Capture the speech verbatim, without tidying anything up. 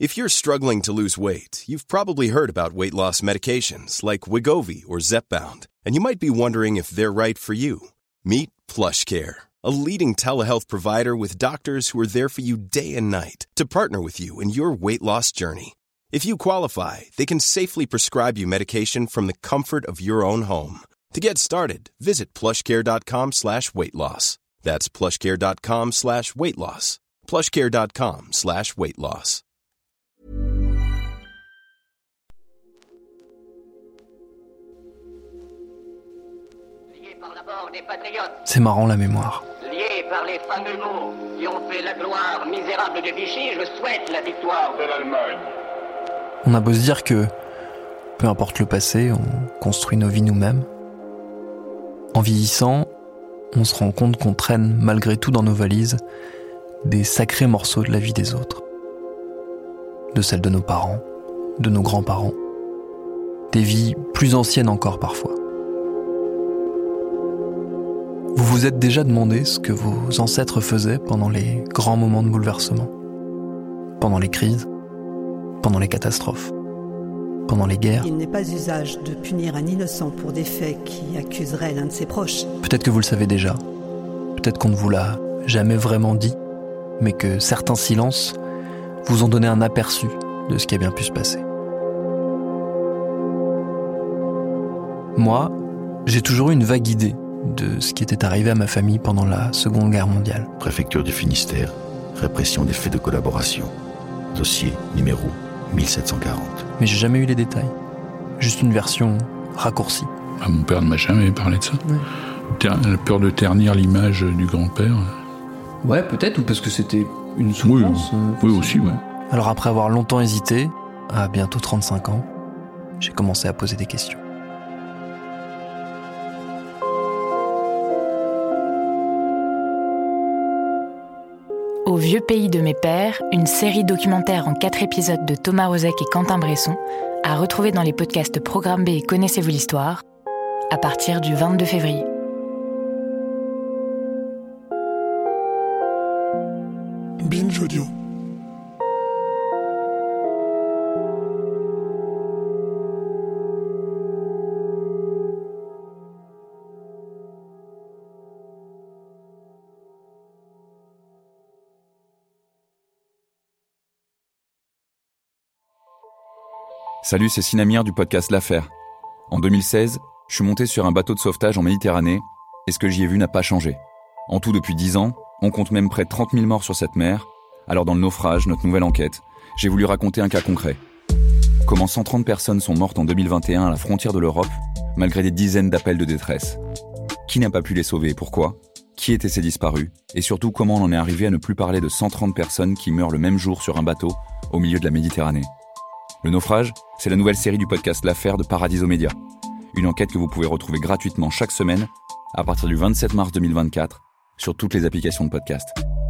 If you're struggling to lose weight, you've probably heard about weight loss medications like Wegovy or Zepbound, and you might be wondering if they're right for you. Meet PlushCare, a leading telehealth provider with doctors who are there for you day and night to partner with you in your weight loss journey. If you qualify, they can safely prescribe you medication from the comfort of your own home. To get started, visit plushcare.com slash weight loss. That's plushcare.com slash weight loss. plushcare.com slash weight loss. C'est marrant la mémoire. Lié par les fameux mots qui ont fait la gloire misérable de Vichy, je souhaite la victoire de l'Allemagne. On a beau se dire que, peu importe le passé, on construit nos vies nous-mêmes. En vieillissant, on se rend compte qu'on traîne malgré tout dans nos valises des sacrés morceaux de la vie des autres. De celle de nos parents, de nos grands-parents. Des vies plus anciennes encore parfois. Vous vous êtes déjà demandé ce que vos ancêtres faisaient pendant les grands moments de bouleversement, pendant les crises, pendant les catastrophes, pendant les guerres. Il n'est pas usage de punir un innocent pour des faits qui accuseraient l'un de ses proches. Peut-être que vous le savez déjà, peut-être qu'on ne vous l'a jamais vraiment dit, mais que certains silences vous ont donné un aperçu de ce qui a bien pu se passer. Moi, j'ai toujours eu une vague idée de ce qui était arrivé à ma famille pendant la Seconde Guerre mondiale. Préfecture du Finistère, répression des faits de collaboration. Dossier numéro mille sept cent quarante. Mais j'ai jamais eu les détails. Juste une version raccourcie. Ah, mon père ne m'a jamais parlé de ça. Ouais. Ter- la peur de ternir l'image du grand-père. Ouais, peut-être, ou parce que c'était une souffrance. Oui, euh, oui aussi, ouais. Alors après avoir longtemps hésité, à bientôt trente-cinq ans, j'ai commencé à poser des questions. Au vieux pays de mes pères, une série documentaire en quatre épisodes de Thomas Rozek et Quentin Bresson, à retrouver dans les podcasts Programme B et Connaissez-vous l'histoire, à partir du vingt-deux février. Binge Audio. Salut, c'est Sinamir du podcast L'Affaire. En deux mille seize, je suis monté sur un bateau de sauvetage en Méditerranée et ce que j'y ai vu n'a pas changé. En tout, depuis dix ans, on compte même près de trente mille morts sur cette mer. Alors dans le naufrage, notre nouvelle enquête, j'ai voulu raconter un cas concret. Comment cent trente personnes sont mortes en deux mille vingt et un à la frontière de l'Europe, malgré des dizaines d'appels de détresse. Qui n'a pas pu les sauver et pourquoi ? Qui étaient ces disparus ? Et surtout, comment on en est arrivé à ne plus parler de cent trente personnes qui meurent le même jour sur un bateau au milieu de la Méditerranée ? Le naufrage, c'est la nouvelle série du podcast L'Affaire de Paradiso Média. Une enquête que vous pouvez retrouver gratuitement chaque semaine à partir du vingt-sept mars deux mille vingt-quatre sur toutes les applications de podcast.